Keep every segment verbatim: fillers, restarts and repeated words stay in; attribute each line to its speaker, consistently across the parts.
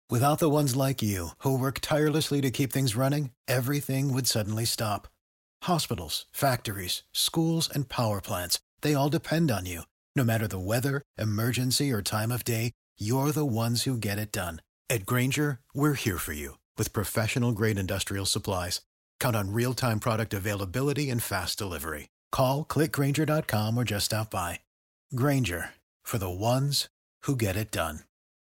Speaker 1: Without the ones like you, who work tirelessly to keep things running, everything would suddenly stop. Hospitals, factories, schools, and power plants, they all depend on you. No matter the weather, emergency, or time of day, you're the ones who get it done. At Grainger, we're here for you with professional-grade industrial supplies. Count on real-time product availability and fast delivery. Call, click Grainger dot com, or just stop by. Grainger, for the ones who get it done.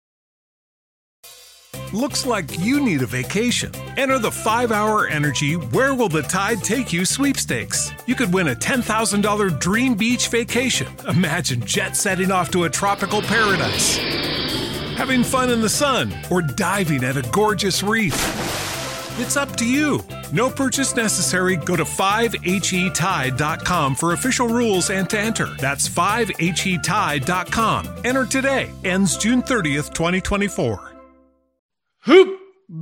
Speaker 2: Looks like you need a vacation. Enter the five hour Energy Where Will the Tide Take You sweepstakes. You could win a ten thousand dollars dream beach vacation. Imagine jet setting off to a tropical paradise, having fun in the sun, or diving at a gorgeous reef. It's up to you. No purchase necessary. Go to five H E tide dot com for official rules and to enter. That's five H E tide dot com. Enter today. Ends June thirtieth, twenty twenty-four.
Speaker 3: Hoop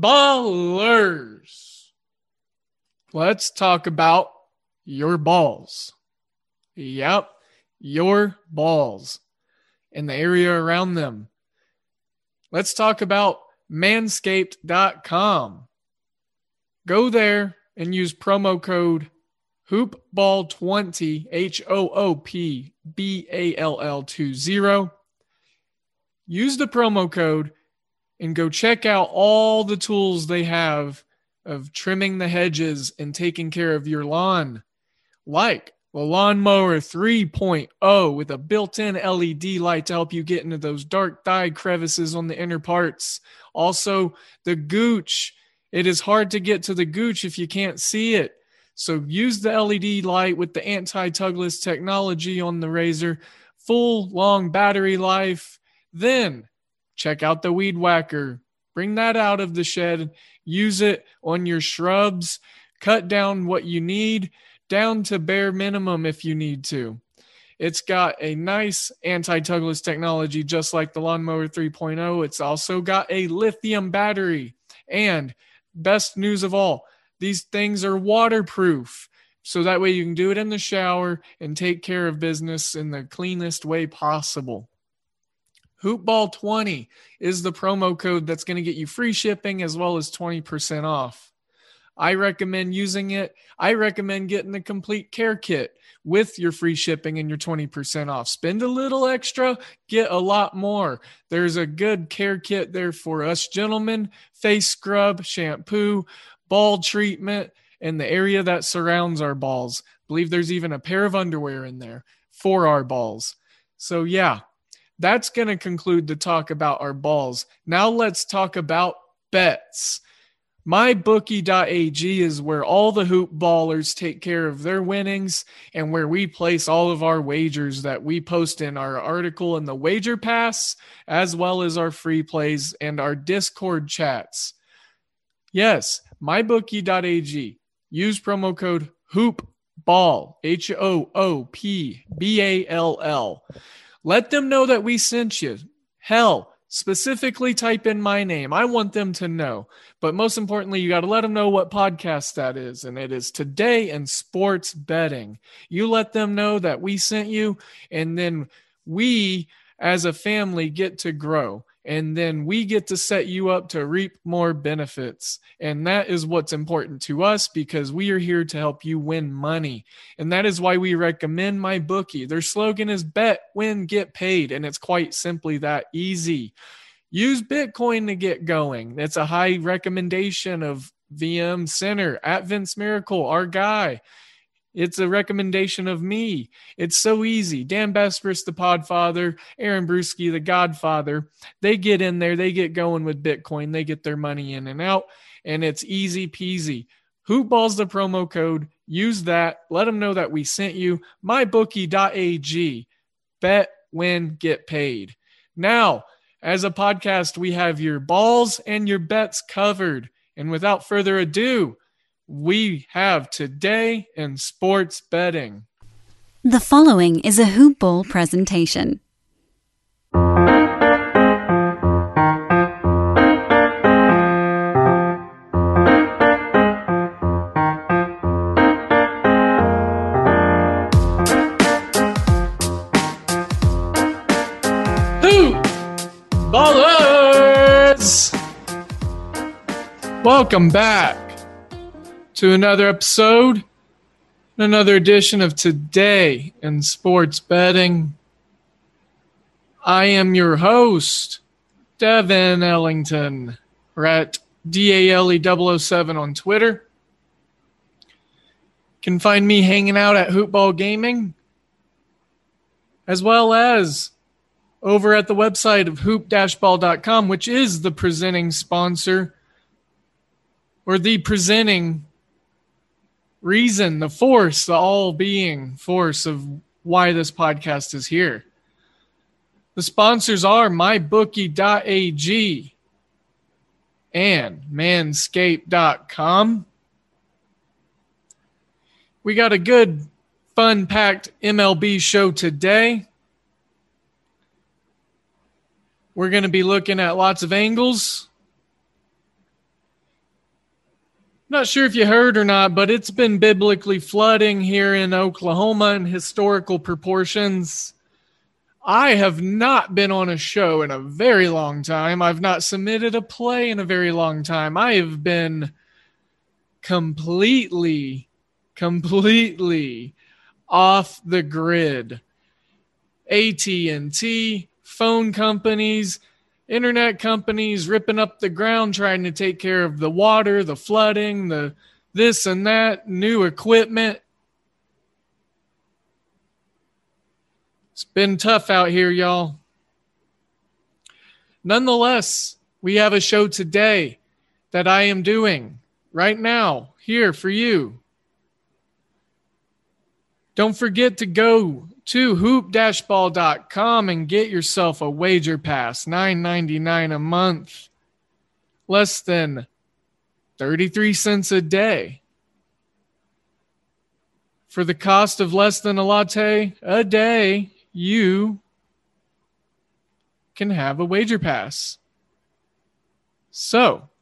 Speaker 3: ballers. Let's talk about your balls. Yep, your balls and the area around them. Let's talk about manscaped dot com. Go there and use promo code hoop ball twenty, H O O P B A L L twenty. Use the promo code and go check out all the tools they have of trimming the hedges and taking care of your lawn. Like the Lawnmower three point oh with a built-in L E D light to help you get into those dark dye crevices on the inner parts. Also, the Gooch. It is hard to get to the Gooch if you can't see it. So use the L E D light with the anti-tugless technology on the razor. Full, long battery life. Then check out the Weed Whacker. Bring that out of the shed. Use it on your shrubs. Cut down what you need, down to bare minimum if you need to. It's got a nice anti-tugless technology just like the Lawnmower three point oh. It's also got a lithium battery. And best news of all, these things are waterproof. So that way you can do it in the shower and take care of business in the cleanest way possible. Hoopball twenty is the promo code that's going to get you free shipping as well as twenty percent off. I recommend using it. I recommend getting the complete care kit with your free shipping and your twenty percent off. Spend a little extra, get a lot more. There's a good care kit there for us gentlemen. Face scrub, shampoo, ball treatment, and the area that surrounds our balls. I believe there's even a pair of underwear in there for our balls. So yeah. That's going to conclude the talk about our balls. Now let's talk about bets. my bookie dot a g is where all the hoop ballers take care of their winnings and where we place all of our wagers that we post in our article in the Wager Pass, as well as our free plays and our Discord chats. Yes, my bookie dot a g. Use promo code HOOPBALL, H O O P B A L L. Let them know that we sent you. Hell, specifically type in my name. I want them to know. But most importantly, you got to let them know what podcast that is. And it is Today in Sports Betting. You let them know that we sent you. And then we, as a family, get to grow. And then we get to set you up to reap more benefits. And that is what's important to us because we are here to help you win money. And that is why we recommend MyBookie. Their slogan is bet, win, get paid. And it's quite simply that easy. Use Bitcoin to get going. It's a high recommendation of V M Center at Vince Miracle, our guy. It's a recommendation of me. It's so easy. Dan Bespris, the Podfather, Aaron Brewski, the Godfather, they get in there, they get going with Bitcoin, they get their money in and out, and it's easy peasy. Hoopball's the promo code. Use that. Let them know that we sent you. my bookie dot a g. Bet, win, get paid. Now, as a podcast, we have your balls and your bets covered. And without further ado, we have Today in Sports Betting.
Speaker 4: The following is a Hoop Ball presentation.
Speaker 3: Hoop Ballers! Welcome back to another episode, another edition of Today in Sports Betting. I am your host, Devin Ellington. We're at D A L E double oh seven on Twitter. You can find me hanging out at Hoopball Gaming, as well as over at the website of hoop dash ball dot com, which is the presenting sponsor, or the presenting reason, the force, the all-being force of why this podcast is here. The sponsors are my bookie dot a g and manscaped dot com. We got a good, fun-packed M L B show today. We're going to be looking at lots of angles. Not sure if you heard or not, but it's been biblically flooding here in Oklahoma in historical proportions. I have not been on a show in a very long time. I've not submitted a play in a very long time. I have been completely, completely off the grid. A T and T, phone companies, internet companies ripping up the ground trying to take care of the water, the flooding, the this and that, new equipment. It's been tough out here, y'all. Nonetheless, we have a show today that I am doing right now here for you. Don't forget to go to hoop dash ball dot com and get yourself a wager pass, nine ninety-nine a month, less than thirty-three cents a day. For the cost of less than a latte a day, you can have a wager pass. So,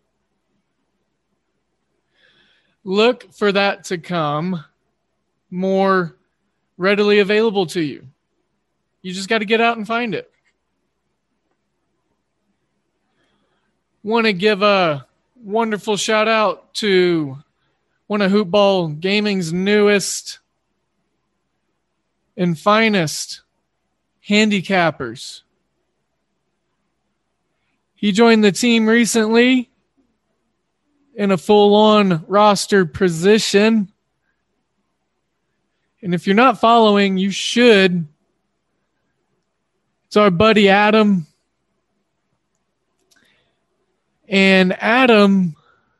Speaker 3: look for that to come more readily available to you. You just got to get out and find it. Want to give a wonderful shout out to one of Hoopball Gaming's newest and finest handicappers. He joined the team recently in a full-on roster position. And if you're not following, you should. It's our buddy Adam. And Adam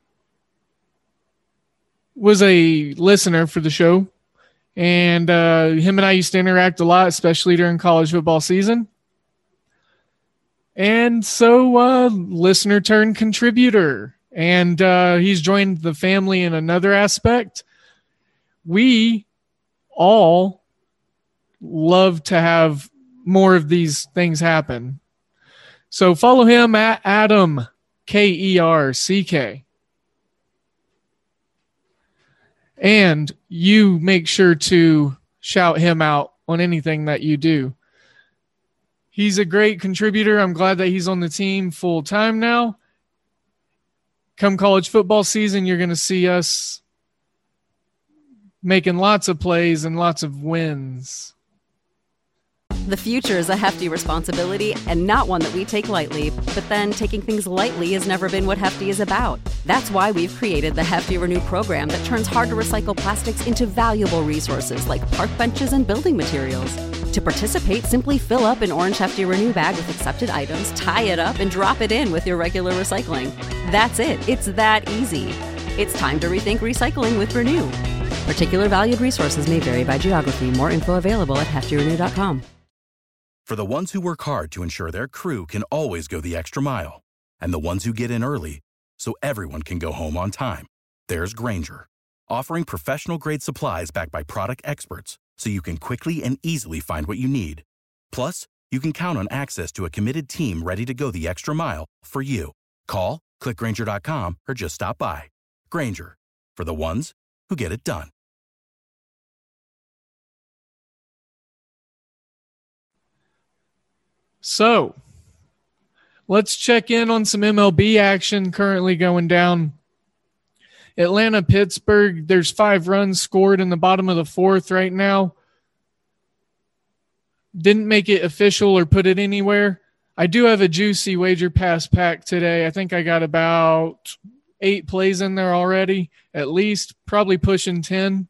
Speaker 3: was a listener for the show. And uh, him and I used to interact a lot, especially during college football season. And so, uh, listener turned contributor. And uh, he's joined the family in another aspect. We all love to have more of these things happen. So follow him at Adam, K E R C K. And you make sure to shout him out on anything that you do. He's a great contributor. I'm glad that he's on the team full time now. Come college football season, you're going to see us making lots of plays and lots of wins.
Speaker 5: The future is a hefty responsibility and not one that we take lightly. But then taking things lightly has never been what Hefty is about. That's why we've created the Hefty Renew program that turns hard-to-recycle plastics into valuable resources like park benches and building materials. To participate, simply fill up an orange Hefty Renew bag with accepted items, tie it up, and drop it in with your regular recycling. That's it. It's that easy. It's time to rethink recycling with Renew. Particular valued resources may vary by geography. More info available at hefty renew dot com.
Speaker 6: For the ones who work hard to ensure their crew can always go the extra mile, and the ones who get in early so everyone can go home on time, there's Grainger, offering professional-grade supplies backed by product experts so you can quickly and easily find what you need. Plus, you can count on access to a committed team ready to go the extra mile for you. Call, click Grainger dot com, or just stop by. Grainger, for the ones who get it done.
Speaker 3: So, let's check in on some M L B action currently going down Atlanta, Pittsburgh, there's five runs scored in the bottom of the fourth right now. Didn't make it official or put it anywhere. I do have a juicy wager pass pack today. I think I got about eight plays in there already, at least, probably pushing ten.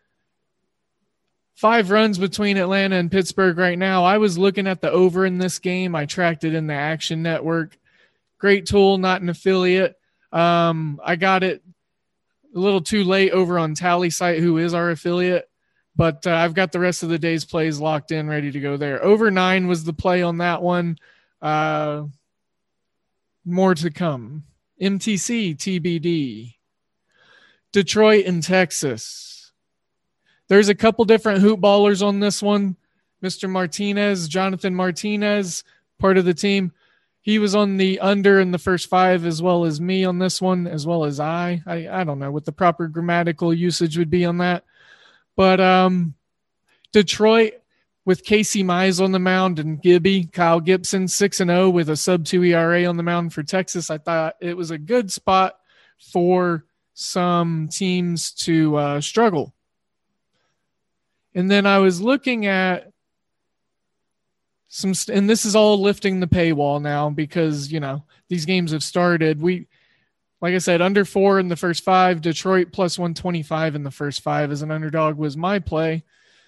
Speaker 3: Five runs between Atlanta and Pittsburgh right now. I was looking at the over in this game. I tracked it in the Action Network. Great tool, not an affiliate. Um, I got it a little too late over on Tally Site, who is our affiliate. But uh, I've got the rest of the day's plays locked in, ready to go there. Over nine was the play on that one. Uh, more to come. M T C, T B D. Detroit and Texas. There's a couple different hoop ballers on this one. Mister Martinez, Jonathan Martinez, part of the team. He was on the under in the first five, as well as me on this one, as well as I. I, I don't know what the proper grammatical usage would be on that. But um, Detroit with Casey Mize on the mound and Gibby, Kyle Gibson, six and oh with a sub two E R A on the mound for Texas. I thought it was a good spot for some teams to uh, struggle. And then I was looking at some, st- and this is all lifting the paywall now because, you know, these games have started. We, Like I said, under four in the first five. Detroit plus one twenty-five in the first five as an underdog was my play.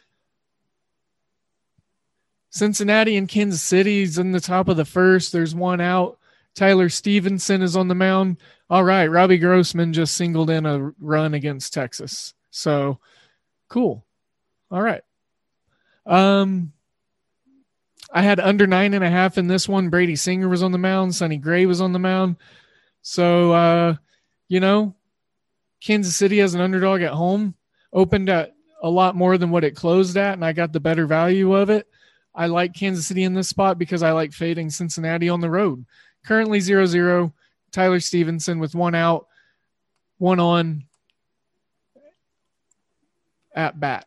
Speaker 3: Cincinnati and Kansas City's in the top of the first. There's one out. Tyler Stevenson is on the mound. All right, Robbie Grossman just singled in a run against Texas. So, cool. All right. Um, I had under nine and a half in this one. Brady Singer was on the mound. Sonny Gray was on the mound. So, uh, you know, Kansas City as an underdog at home opened at a lot more than what it closed at, and I got the better value of it. I like Kansas City in this spot because I like fading Cincinnati on the road. Currently zero zero. Tyler Stevenson with one out, one on at bat.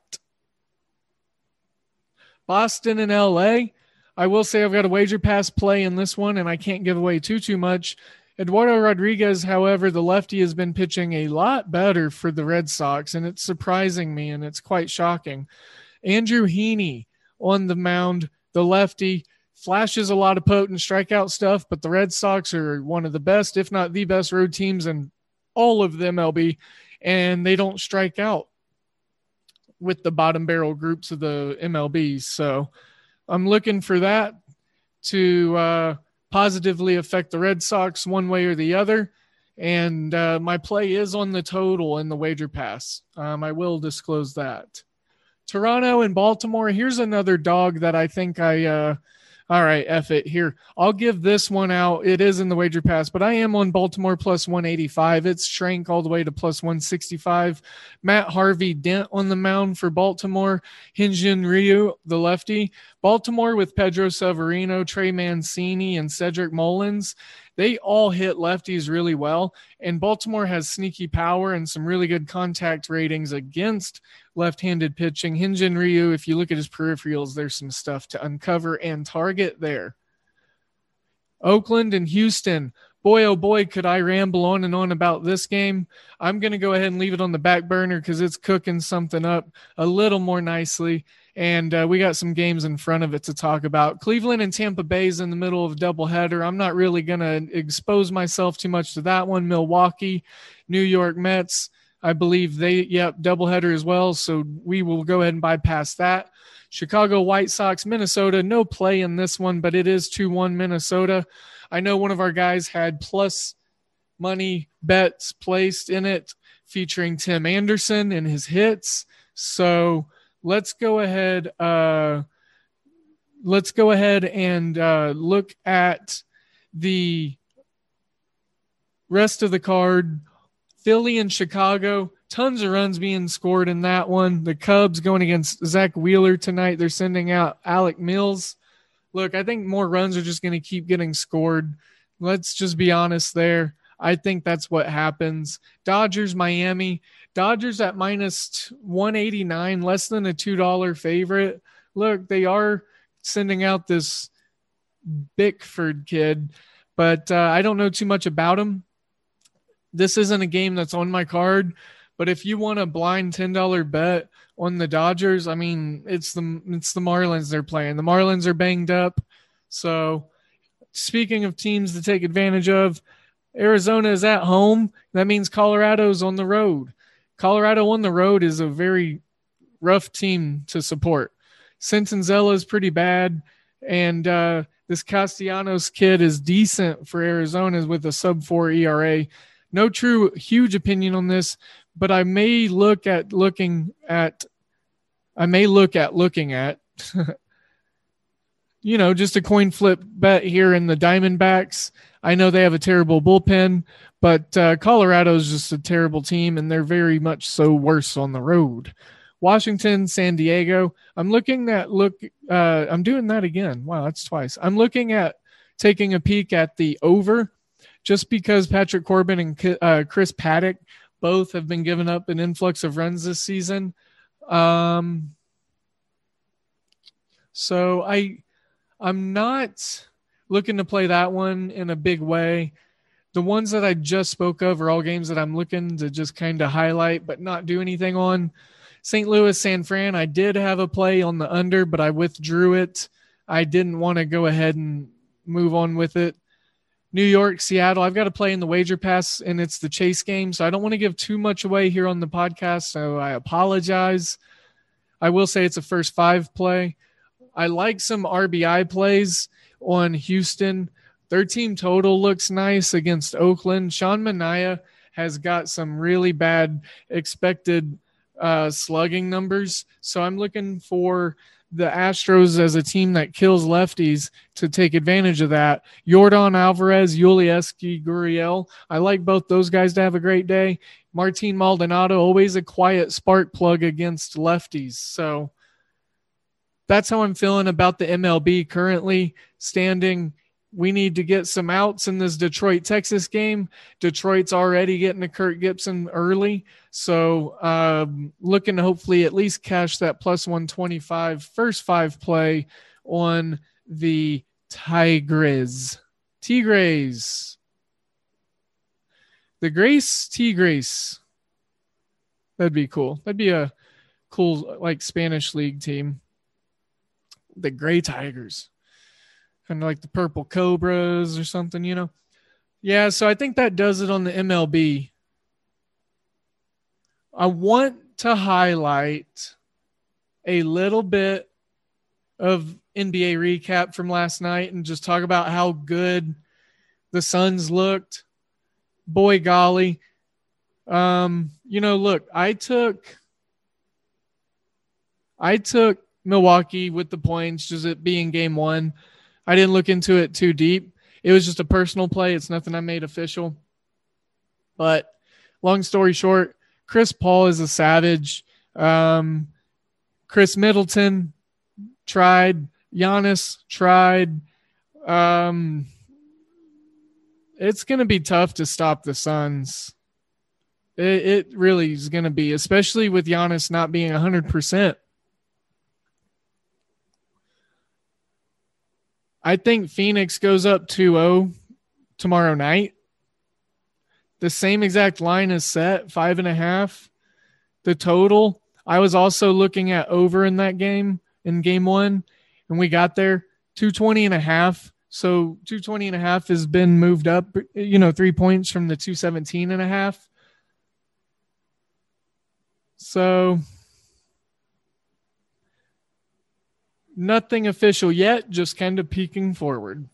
Speaker 3: Boston and L A. I will say I've got a wager pass play in this one, and I can't give away too, too much. Eduardo Rodriguez, however, the lefty, has been pitching a lot better for the Red Sox, and it's surprising me, and it's quite shocking. Andrew Heaney on the mound, the lefty, flashes a lot of potent strikeout stuff, but the Red Sox are one of the best, if not the best, road teams in all of the M L B, and they don't strike out with the bottom barrel groups of the M L B. So I'm looking for that to uh, – positively affect the Red Sox one way or the other. And uh, my play is on the total in the wager pass. Um, I will disclose that. Toronto and Baltimore. Here's another dog that I think I, uh, all right, F it here. I'll give this one out. It is in the wager pass, but I am on Baltimore plus one eighty-five. It's shrank all the way to plus one sixty-five. Matt Harvey Dent on the mound for Baltimore. Hyun-Jin Ryu, the lefty. Baltimore with Pedro Severino, Trey Mancini, and Cedric Mullins. They all hit lefties really well, and Baltimore has sneaky power and some really good contact ratings against left-handed pitching. Hyun-Jin Ryu, if you look at his peripherals, there's some stuff to uncover and target there. Oakland and Houston. Boy, oh boy, could I ramble on and on about this game. I'm going to go ahead and leave it on the back burner because it's cooking something up a little more nicely. And uh, we got some games in front of it to talk about. Cleveland and Tampa Bay is in the middle of a doubleheader. I'm not really going to expose myself too much to that one. Milwaukee, New York Mets, I believe they, yep, doubleheader as well. So we will go ahead and bypass that. Chicago White Sox, Minnesota, no play in this one, but it is two one Minnesota. I know one of our guys had plus money bets placed in it featuring Tim Anderson and his hits. So let's go ahead. Uh, let's go ahead and uh, look at the rest of the card. Philly and Chicago, tons of runs being scored in that one. The Cubs going against Zach Wheeler tonight. They're sending out Alec Mills. Look, I think more runs are just going to keep getting scored. Let's just be honest there. I think that's what happens. Dodgers, Miami. Dodgers at minus one eighty-nine, less than a two dollar favorite. Look, they are sending out this Bickford kid, but uh, I don't know too much about him. This isn't a game that's on my card, but if you want a blind ten dollars bet on the Dodgers, I mean, it's the it's the Marlins they're playing. The Marlins are banged up. So speaking of teams to take advantage of, Arizona is at home. That means Colorado's on the road. Colorado on the road is a very rough team to support. Santangelo is pretty bad, and uh, this Castellanos kid is decent for Arizona with a sub four E R A. No true huge opinion on this, but I may look at looking at, I may look at looking at, you know, just a coin flip bet here in the Diamondbacks. I know they have a terrible bullpen, but uh, Colorado's just a terrible team, and they're very much so worse on the road. Washington, San Diego. I'm looking at look. Uh, I'm doing that again. Wow, that's twice. I'm looking at taking a peek at the over, just because Patrick Corbin and uh, Chris Paddock both have been giving up an influx of runs this season. Um, so I, I'm not looking to play that one in a big way. The ones that I just spoke of are all games that I'm looking to just kind of highlight, but not do anything on. Saint Louis, San Fran, I did have a play on the under, but I withdrew it. I didn't want to go ahead and move on with it. New York, Seattle, I've got a play in the wager pass, and it's the chase game, so I don't want to give too much away here on the podcast, so I apologize. I will say it's a first five play. I like some R B I plays on Houston. Their team total looks nice against Oakland. Sean Manaea has got some really bad expected uh, slugging numbers. So I'm looking for the Astros as a team that kills lefties to take advantage of that. Yordan Alvarez, Yulieski Gurriel. I like both those guys to have a great day. Martin Maldonado, always a quiet spark plug against lefties. So that's how I'm feeling about the M L B currently standing. We need to get some outs in this Detroit-Texas game. Detroit's already getting to Kirk Gibson early. So um, looking to hopefully at least cash that plus one twenty-five first five play on the Tigres. Tigres. The Grace Tigres. That'd be cool. That'd be a cool like Spanish league team. The Gray Tigers. Kind of like the Purple Cobras or something, you know? Yeah, so I think that does it on the M L B. I want to highlight a little bit of N B A recap from last night and just talk about how good the Suns looked. Boy, golly. Um, you know, look, I took I took Milwaukee with the points, just it being game one. I didn't look into it too deep. It was just a personal play. It's nothing I made official. But long story short, Chris Paul is a savage. Um, Chris Middleton tried. Giannis tried. Um, it's going to be tough to stop the Suns. It, it really is going to be, especially with Giannis not being one hundred percent. I think Phoenix goes up two oh tomorrow night. The same exact line is set, five and a half. The total, I was also looking at over in that game, in game one, and we got there, two twenty and a half. So two twenty and a half has been moved up, you know, three points from the two seventeen and a half. So nothing official yet, just kind of peeking forward.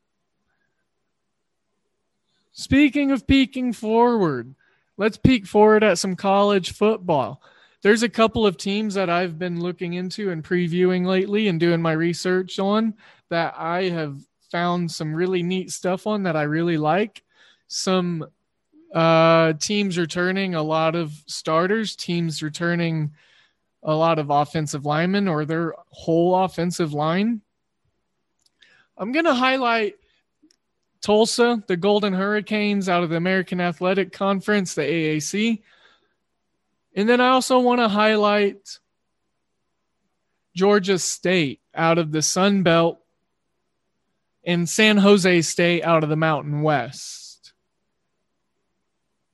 Speaker 3: Speaking of peeking forward, let's peek forward at some college football. There's a couple of teams that I've been looking into and previewing lately and doing my research on that I have found some really neat stuff on that I really like. Some uh, teams returning a lot of starters, teams returning a lot of offensive linemen or their whole offensive line. I'm going to highlight Tulsa, the Golden Hurricanes out of the American Athletic Conference, the A A C. And then I also want to highlight Georgia State out of the Sun Belt and San Jose State out of the Mountain West.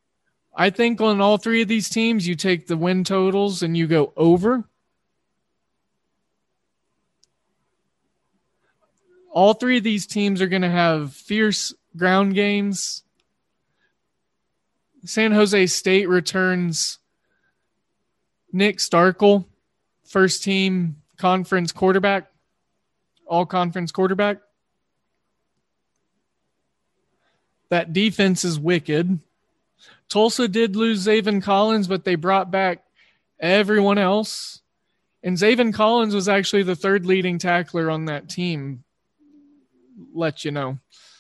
Speaker 3: I think on all three of these teams, you take the win totals and you go over. All three of these teams are going to have fierce ground games. San Jose State returns Nick Starkel, first team conference quarterback, all conference quarterback. That defense is wicked. Tulsa did lose Zaven Collins, but they brought back everyone else. And Zaven Collins was actually the third leading tackler on that team. Let you know.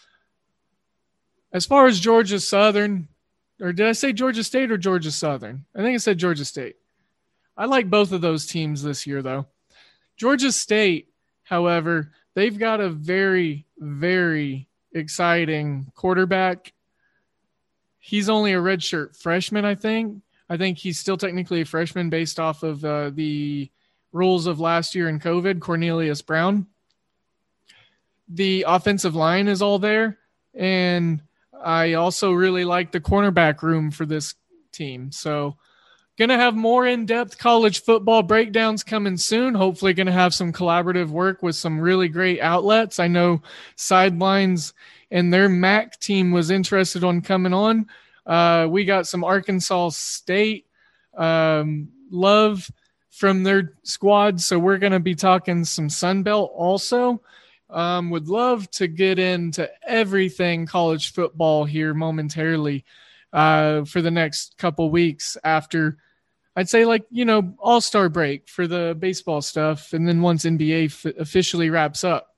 Speaker 3: As far as Georgia Southern, or did I say Georgia State or Georgia Southern? I think I said Georgia State. I like both of those teams this year, though. Georgia State, however, they've got a very, very exciting quarterback. He's only a redshirt freshman, I think. I think he's still technically a freshman based off of uh, the rules of last year in COVID, Cornelius Brown. The offensive line is all there, and I also really like the cornerback room for this team. So going to have more in-depth college football breakdowns coming soon. Hopefully going to have some collaborative work with some really great outlets. I know Sidelines and their M A C team was interested on coming on. Uh, we got some Arkansas State um, love from their squad, so we're going to be talking some Sun Belt also. Um, would love to get into everything college football here momentarily uh, for the next couple weeks after, I'd say, like, you know, all-star break for the baseball stuff, and then once N B A f- officially wraps up.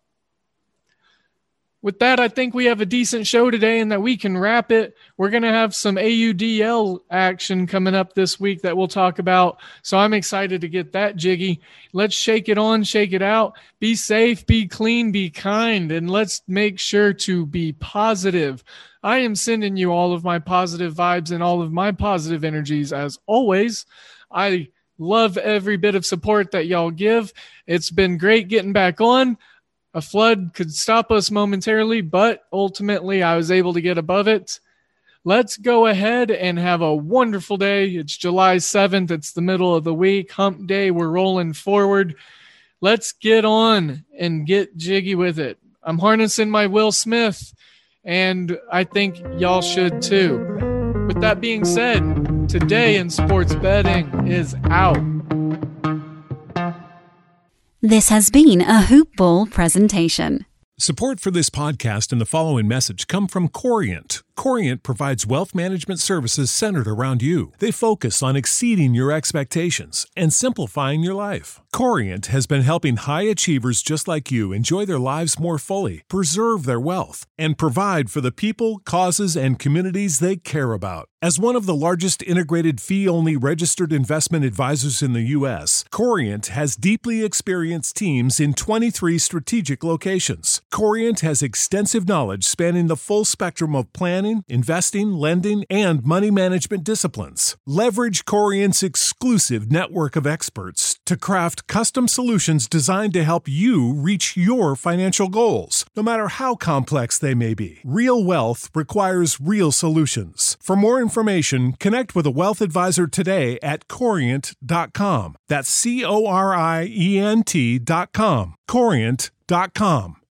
Speaker 3: With that, I think we have a decent show today and that we can wrap it. We're going to have some A U D L action coming up this week that we'll talk about. So I'm excited to get that jiggy. Let's shake it on, shake it out. Be safe, be clean, be kind, and let's make sure to be positive. I am sending you all of my positive vibes and all of my positive energies as always. I love every bit of support that y'all give. It's been great getting back on. A flood could stop us momentarily, but ultimately I was able to get above it. Let's go ahead and have a wonderful day. It's July seventh. It's the middle of the week. Hump day. We're rolling forward. Let's get on and get jiggy with it. I'm harnessing my Will Smith, and I think y'all should too. With that being said, Today in Sports Betting is out.
Speaker 4: This has been a Hoop Ball presentation.
Speaker 2: Support for this podcast and the following message come from Corient. Corient provides wealth management services centered around you. They focus on exceeding your expectations and simplifying your life. Corient has been helping high achievers just like you enjoy their lives more fully, preserve their wealth, and provide for the people, causes, and communities they care about. As one of the largest integrated fee-only registered investment advisors in the U S, Corient has deeply experienced teams in twenty-three strategic locations. Corient has extensive knowledge spanning the full spectrum of planning, investing, lending, and money management disciplines. Leverage Corient's exclusive network of experts to craft custom solutions designed to help you reach your financial goals, no matter how complex they may be. Real wealth requires real solutions. For more information, connect with a wealth advisor today at corient dot com. That's C O R I E N T dot com. corient dot com.